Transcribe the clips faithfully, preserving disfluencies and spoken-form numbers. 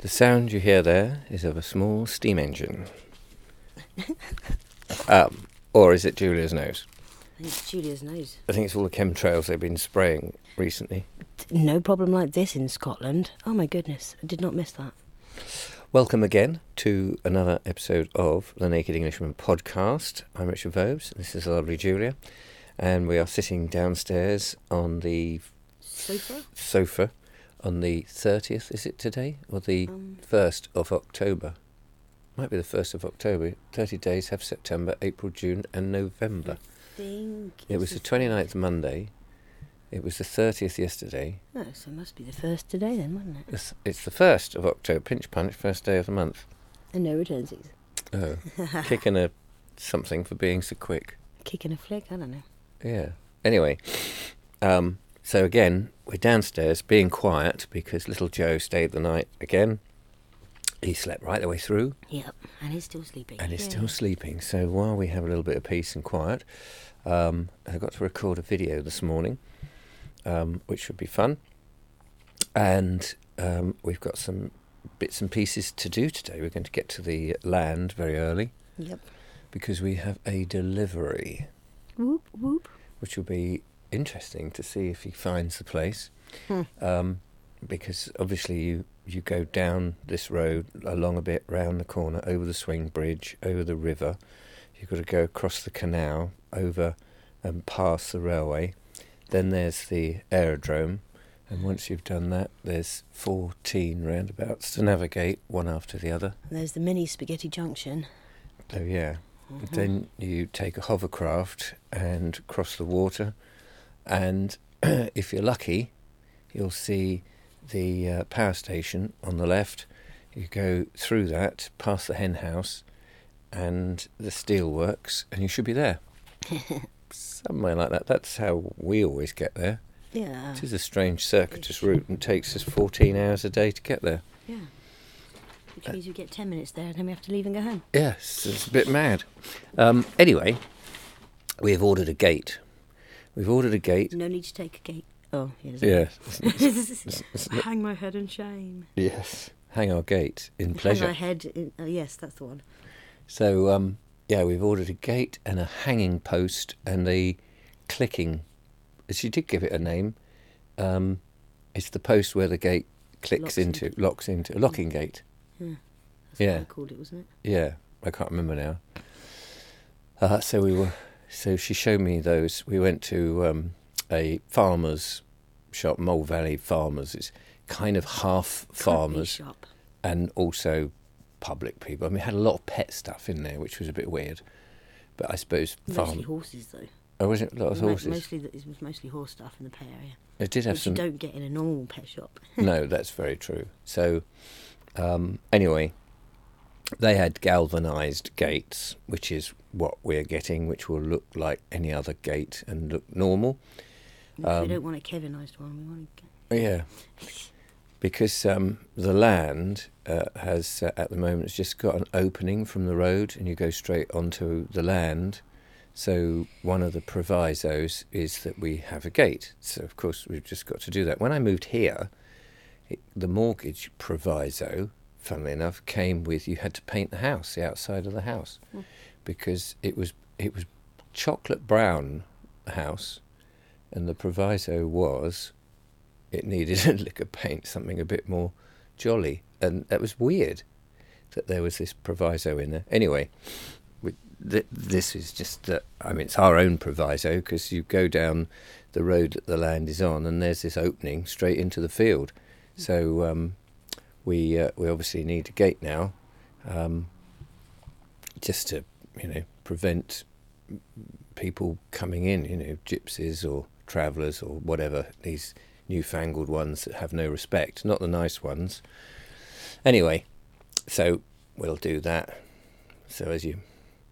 The sound you hear there is of a small steam engine. um, or is it Julia's nose? I think it's Julia's nose. I think it's all the chemtrails they've been spraying recently. No problem like this in Scotland. Oh my goodness, I did not miss that. Welcome again to another episode of the Naked Englishman podcast. I'm Richard Vobes, this is the lovely Julia, and we are sitting downstairs on the Sofa? sofa on the thirtieth, is it today? Or the Um, first of October? Might be the first of October. thirty days have September, April, June and November. I think It was the twenty-ninth Monday. It was the thirtieth yesterday. Oh, so it must be the first today then, wouldn't it? It's, it's the first of October. Pinch punch, first day of the month. And no returnsies. Oh, kicking a something for being so quick. Kicking a flick, I don't know. Yeah. Anyway, um, so again, we're downstairs being quiet because little Joe stayed the night again. He slept right the way through. Yep, and he's still sleeping. And he's Yay. still sleeping. So while we have a little bit of peace and quiet, um, I got to record a video this morning, um, which should be fun. And um, we've got some bits and pieces to do today. We're going to get to the land very early. Yep. Because we have a delivery. Whoop, whoop. Which will be interesting to see if he finds the place. Hmm. Um, because obviously you, you go down this road along a bit, round the corner, over the swing bridge, over the river. You've got to go across the canal, over and past the railway. Then there's the aerodrome. And once you've done that, there's fourteen roundabouts to navigate, one after the other. There's the mini Spaghetti Junction. Oh, yeah. Mm-hmm. Then you take a hovercraft and cross the water, and if you're lucky, you'll see the uh, power station on the left. You go through that, past the hen house and the steelworks, and you should be there. Somewhere like that. That's how we always get there. Yeah. It is a strange circuitous route and takes us fourteen hours a day to get there. Yeah. Which means we get ten minutes there and then we have to leave and go home. Yes, it's a bit mad. Um, anyway, we have ordered a gate. We've ordered a gate. No need to take a gate. Oh, yes. Yeah. Hang my head in shame. Yes. Hang our gate in pleasure. Hang my head in... Oh, yes, that's the one. So, um, yeah, we've ordered a gate and a hanging post and a clicking... She did give it a name. Um, it's the post where the gate clicks Locks into, into. locks into, a locking gate. Yeah. That's Yeah. what I called it, wasn't it? Yeah, I can't remember now. Uh, so we were, so she showed me those. We went to um, a farmer's shop, Mole Valley Farmers. It's kind of half farmers Shop. and also public people. I mean, it had a lot of pet stuff in there, which was a bit weird. But I suppose farm. Mostly horses, though. Oh, was it a lot of Mo- horses? Mostly, the- it was mostly horse stuff in the pet area. It did have Which some. you don't get in a normal pet shop. No, that's very true. So, um, anyway, they had galvanised gates, which is what we're getting, which will look like any other gate and look normal. Um, Um, we don't want a Kevinised one. We want a... Yeah, because um, the land uh, has, uh, at the moment, it's just got an opening from the road and you go straight onto the land. So one of the provisos is that we have a gate. So, of course, we've just got to do that. When I moved here, it, the mortgage proviso, funnily enough, came with you had to paint the house, the outside of the house, Mm. because it was it was chocolate brown house, and the proviso was it needed a lick of paint, something a bit more jolly. And that was weird that there was this proviso in there. Anyway, we, th- this is just, that. I mean, it's our own proviso, because you go down the road that the land is on and there's this opening straight into the field. So um, we uh, we obviously need a gate now, um, just to, you know, prevent people coming in, you know, gypsies or travellers or whatever, these newfangled ones that have no respect, not the nice ones. Anyway, so we'll do that. So as you,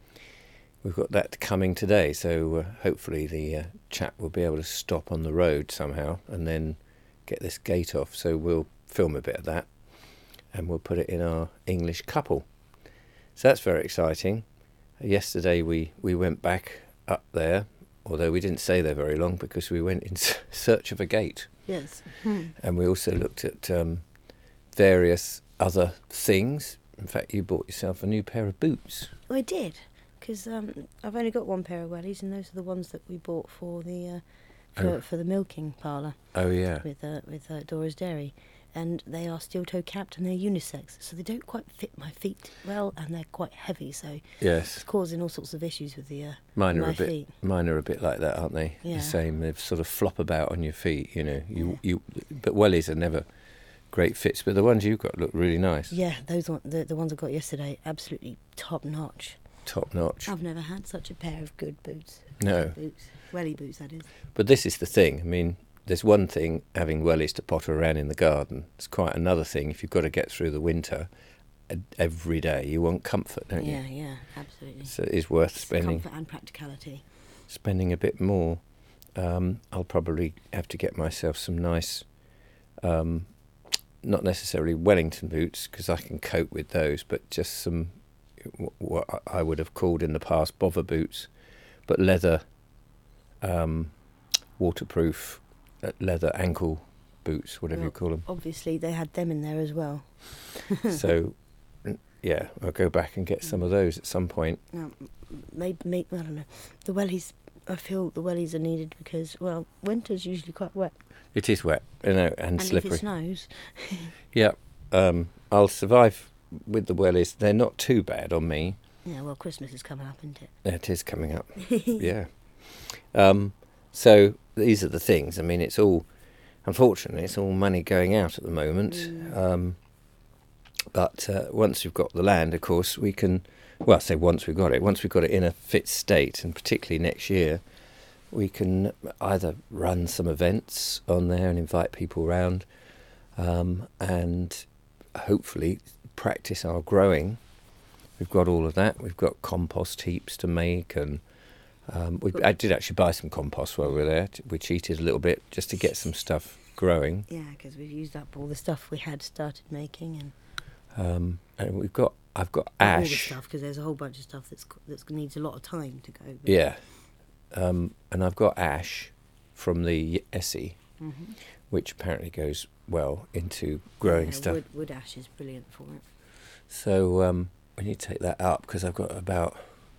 we've got that coming today, so uh, hopefully the uh, chap will be able to stop on the road somehow and then get this gate off. So we'll film a bit of that and we'll put it in our English couple. So that's very exciting. Yesterday we, we went back up there, although we didn't stay there very long because we went in search of a gate. Yes. Hmm. And we also looked at um, various other things. In fact, you bought yourself a new pair of boots. Oh, I did, because um, I've only got one pair of wellies, and those are the ones that we bought for the uh, for, Oh. for the milking parlour Oh yeah. with uh, with uh, Dora's Dairy, and they are steel toe capped and they're unisex, so they don't quite fit my feet well, and they're quite heavy, so Yes. it's causing all sorts of issues with the uh, Mine are my a bit. feet. Mine are a bit like that, aren't they? Yeah. The same. They sort of flop about on your feet. You know. You Yeah. you. But wellies are never great fits. But the ones you've got look really nice. Yeah, those one, the the ones I got yesterday, absolutely top notch. Top notch. I've never had such a pair of good boots. No. Boots, welly boots, that is. But this is the thing. I mean, there's one thing having wellies to potter around in the garden. It's quite another thing if you've got to get through the winter e- every day. You want comfort, don't Yeah, you? yeah, absolutely. So it is worth spending Comfort and practicality. spending a bit more. Um, I'll probably have to get myself some nice, um, not necessarily Wellington boots because I can cope with those, but just some wh- what I would have called in the past bother boots, but leather, um, waterproof, uh, leather ankle boots, whatever Well, you call them. Obviously, they had them in there as well. So, n- yeah, I'll go back and get some of those at some point. Now, maybe, maybe, I don't know. The wellies, I feel the wellies are needed because, well, winter's usually quite wet. It is wet, you know, and, And slippery. if it snows, Yeah, um, I'll survive with the wellies. They're not too bad on me. yeah, well, Christmas is coming up, isn't it? It is coming up. Yeah. Um, so these are the things. I mean, it's all, unfortunately, it's all money going out at the moment. Mm. Um, but uh, once we've got the land, of course, we can, well, I say once we've got it, once we've got it in a fit state, and particularly next year, we can either run some events on there and invite people round, um, and hopefully practice our growing. We've got all of that. We've got compost heaps to make, and um, we, I did actually buy some compost while we were there. We cheated a little bit just to get some stuff growing. Yeah, because we've used up all the stuff we had started making, and Um, and we've got, I've got not all the ash. stuff, because there's a whole bunch of stuff that's that needs a lot of time to go. But Yeah. Um, and I've got ash from the Essie, Mhm. which apparently goes well into growing Yeah, stuff. Wood, wood ash is brilliant for it. So um, we need to take that up because I've got about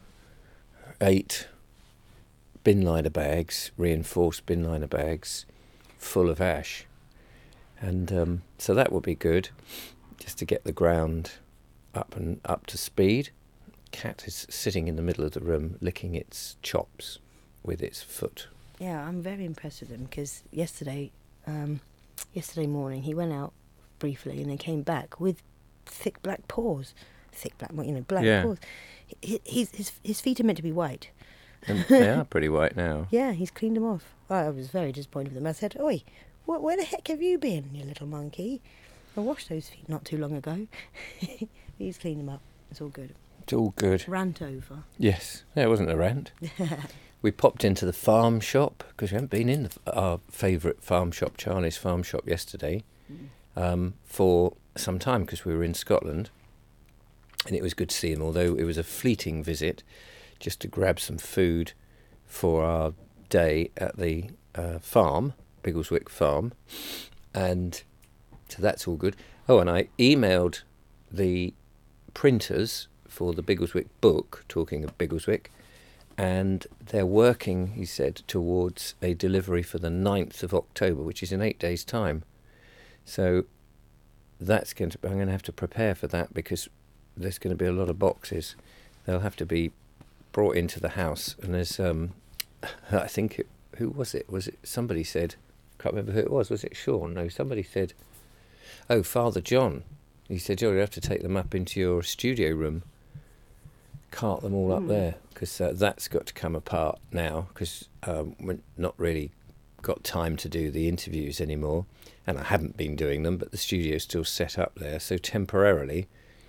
eight bin liner bags, reinforced bin liner bags, full of ash. And um, so that would be good, just to get the ground up and up to speed. Cat is sitting in the middle of the room licking its chops with its foot. Yeah, I'm very impressed with him because yesterday, um, yesterday morning he went out briefly and then came back with thick black paws, thick black, well, you know, black Yeah. paws. He, he's, his his feet are meant to be white. And they are pretty white now. Yeah, he's cleaned them off. I was very disappointed with him. I said, "Oi, what? Where the heck have you been, you little monkey? I washed those feet not too long ago." He's cleaned them up. It's all good. It's all good. Rant over. Yes, yeah, it wasn't a rant. We popped into the farm shop because we haven't been in the, our favourite farm shop, Charlie's Farm Shop, yesterday um, for some time because we were in Scotland, and it was good to see him. Although it was a fleeting visit, just to grab some food for our day at the uh, farm, Biggleswick Farm, and so that's all good. Oh, and I emailed the printers for the Biggleswick book, talking of Biggleswick, and they're working, he said, towards a delivery for the ninth of October, which is in eight days' time. So that's going to, I'm going to have to prepare for that because there's going to be a lot of boxes. They'll have to be brought into the house, and there's, um, I think, it, who was it? Was it somebody said? Can't remember who it was. Was it Sean? No, somebody said, "Oh, Father John." He said, "Oh, you have to take them up into your studio room, cart them all up Mm. there, because uh, that's got to come apart now, because um, we're not really got time to do the interviews anymore, and I haven't been doing them, but the studio's still set up there, so temporarily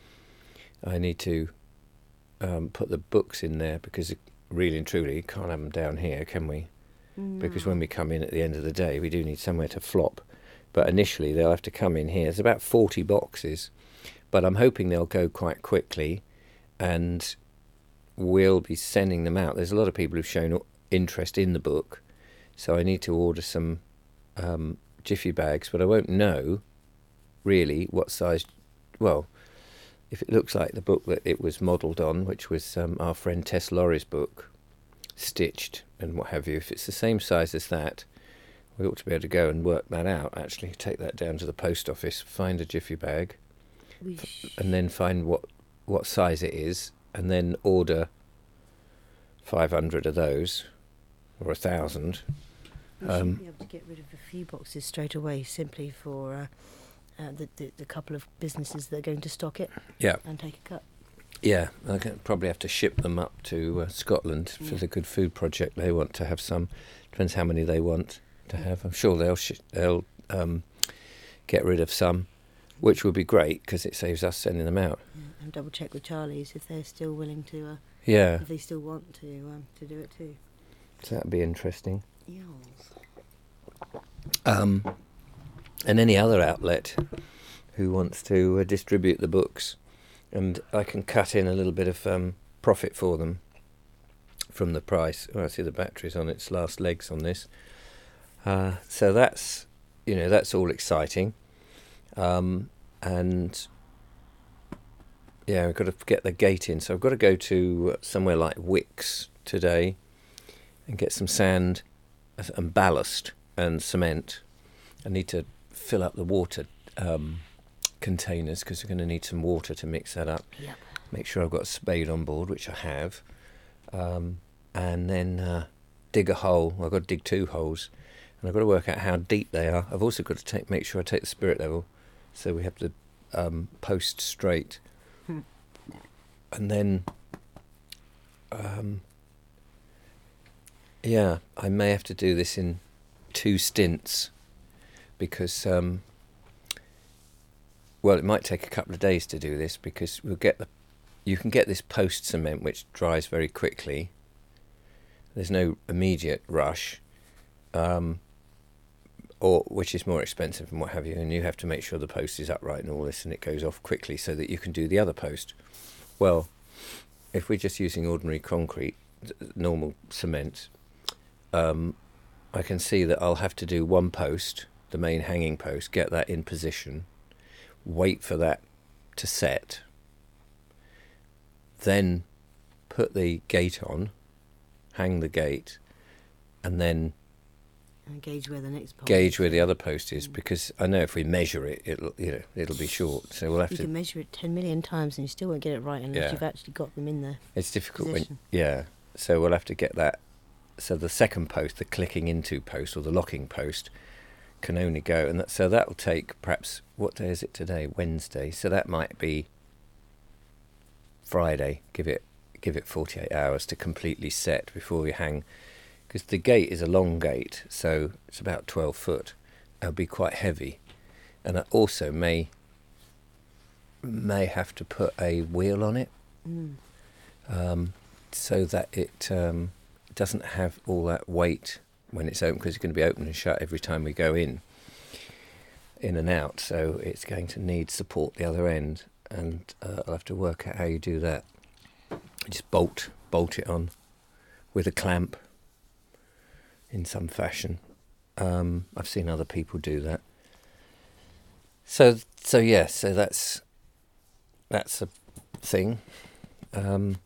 I need to um, put the books in there, because really and truly can't have them down here, can we? Because when we come in at the end of the day, we do need somewhere to flop. But initially they'll have to come in here. There's about forty boxes, but I'm hoping they'll go quite quickly, and we'll be sending them out. There's a lot of people who've shown interest in the book, so I need to order some um, Jiffy bags, but I won't know really what size well, if it looks like the book that it was modelled on, which was um, our friend Tess Laurie's book, stitched and what have you, if it's the same size as that, we ought to be able to go and work that out, actually. Take that down to the post office, find a jiffy bag, We and then find what, what size it is, and then order five hundred of those, or a thousand. We Um, should be able to get rid of a few boxes straight away, simply for uh, uh, the, the the couple of businesses that are going to stock it Yeah, and take a cut. yeah. I can probably have to ship them up to uh, Scotland for Yeah. the Good Food Project. They want to have some. Depends how many they want to have. I'm sure they'll sh- they'll um, get rid of some, which would be great because it saves us sending them out. Yeah, and double check with Charlie's if they're still willing to, uh, Yeah, if they still want to um, to do it too. so that'd be interesting. Yes. Um, and any other outlet who wants to uh, distribute the books, and I can cut in a little bit of um, profit for them from the price. Oh, I see the battery's on its last legs on this. Uh, so that's, you know, that's all exciting. Um, and yeah, we've got to get the gate in. So I've got to go to somewhere like Wicks today and get some sand and ballast and cement. I need to fill up the water um, containers because we're going to need some water to mix that up. Yep. Make sure I've got a spade on board, which I have, um, and then uh, dig a hole. I've got to dig two holes, and I've got to work out how deep they are. I've also got to take make sure I take the spirit level, so we have the um, post straight, Hmm. and then. Um, Yeah, I may have to do this in two stints because, um, well, it might take a couple of days to do this because we'll get the, you can get this post cement which dries very quickly. There's no immediate rush, um, or which is more expensive and what have you, and you have to make sure the post is upright and all this, and it goes off quickly so that you can do the other post. Well, if we're just using ordinary concrete, normal cement. Um, I can see that I'll have to do one post, the main hanging post, get that in position, wait for that to set, then put the gate on, hang the gate, and then And gauge where the next pole gauge is. where the other post is, Mm. because I know if we measure it, it'll you know it'll be short. So we'll have You to. can measure it ten million times and you still won't get it right unless Yeah. you've actually got them in there. It's difficult when Position. yeah. So we'll have to get that. So the second post, the clicking into post or the locking post, can only go, and that, so that'll take perhaps, what day is it today? Wednesday. So that might be Friday. Give it give it forty-eight hours to completely set before we hang, because the gate is a long gate, so it's about twelve foot. It'll be quite heavy, and I also may may have to put a wheel on it. Mm. Um, so that it um, doesn't have all that weight when it's open, because it's going to be open and shut every time we go in, in and out. So it's going to need support the other end, and uh, I'll have to work out how you do that. Just bolt, bolt it on with a clamp in some fashion. Um, I've seen other people do that. So, so yeah, so that's that's a thing. Um,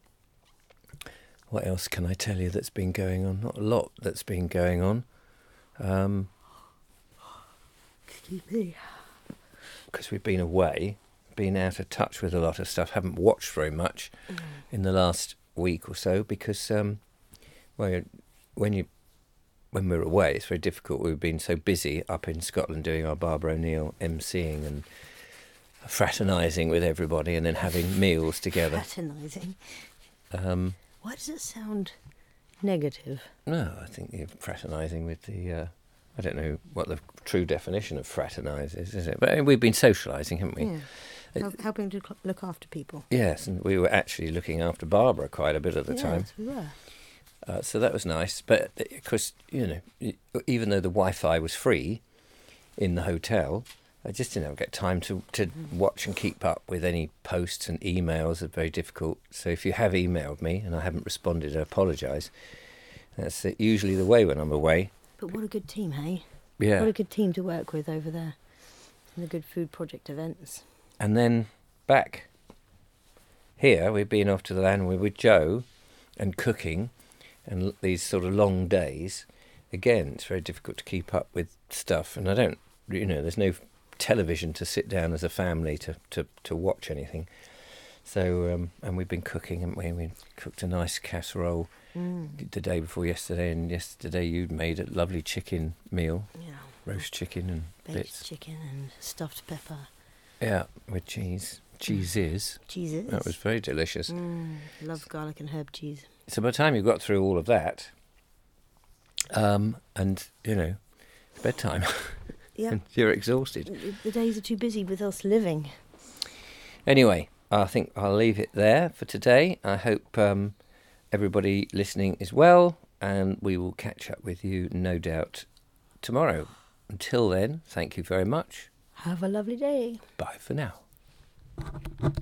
What else can I tell you that's been going on? Not a lot that's been going on. Um, Excuse me. because we've been away, been out of touch with a lot of stuff, haven't watched very much Mm. in the last week or so because, um, well, when you when we're away, it's very difficult. We've been so busy up in Scotland doing our Barbara O'Neill emceeing and fraternising with everybody and then having meals together. Fraternising. Um, Why does it sound negative? No, I think you're fraternising with the. Uh, I don't know what the true definition of fraternise is, is it? But we've been socialising, haven't we? Yeah. It- Help, helping to cl- look after people. Yes, and we were actually looking after Barbara quite a bit at the time, Yes, we were. uh, so that was nice. But of course, you know, y- even though the Wi-Fi was free in the hotel, I just didn't get time to, to watch and keep up with any posts and emails. Are very difficult. So if you have emailed me and I haven't responded, I apologise. That's uh, usually the way when I'm away. But what a good team, hey? Yeah. What a good team to work with over there. And the Good Food Project events. and then back here, we've been off to the land we're with Joe and cooking and l- these sort of long days. Again, it's very difficult to keep up with stuff, and I don't, you know, there's no television to sit down as a family to, to, to watch anything. So, um, and we've been cooking, haven't we? We cooked a nice casserole Mm. the day before yesterday, and yesterday you'd made a lovely chicken meal, Yeah. roast chicken and Baked bits. chicken and stuffed pepper. Yeah, with cheese. Cheese is. Cheeses. That was very delicious. Mm, love garlic and herb cheese. So by the time you got through all of that, um, and, you know, it's bedtime, Yeah. and you're exhausted. The- The days are too busy with us living. Anyway, I think I'll leave it there for today. I hope um, everybody listening is well, and we will catch up with you, no doubt, tomorrow. Until then, thank you very much. Have a lovely day. Bye for now.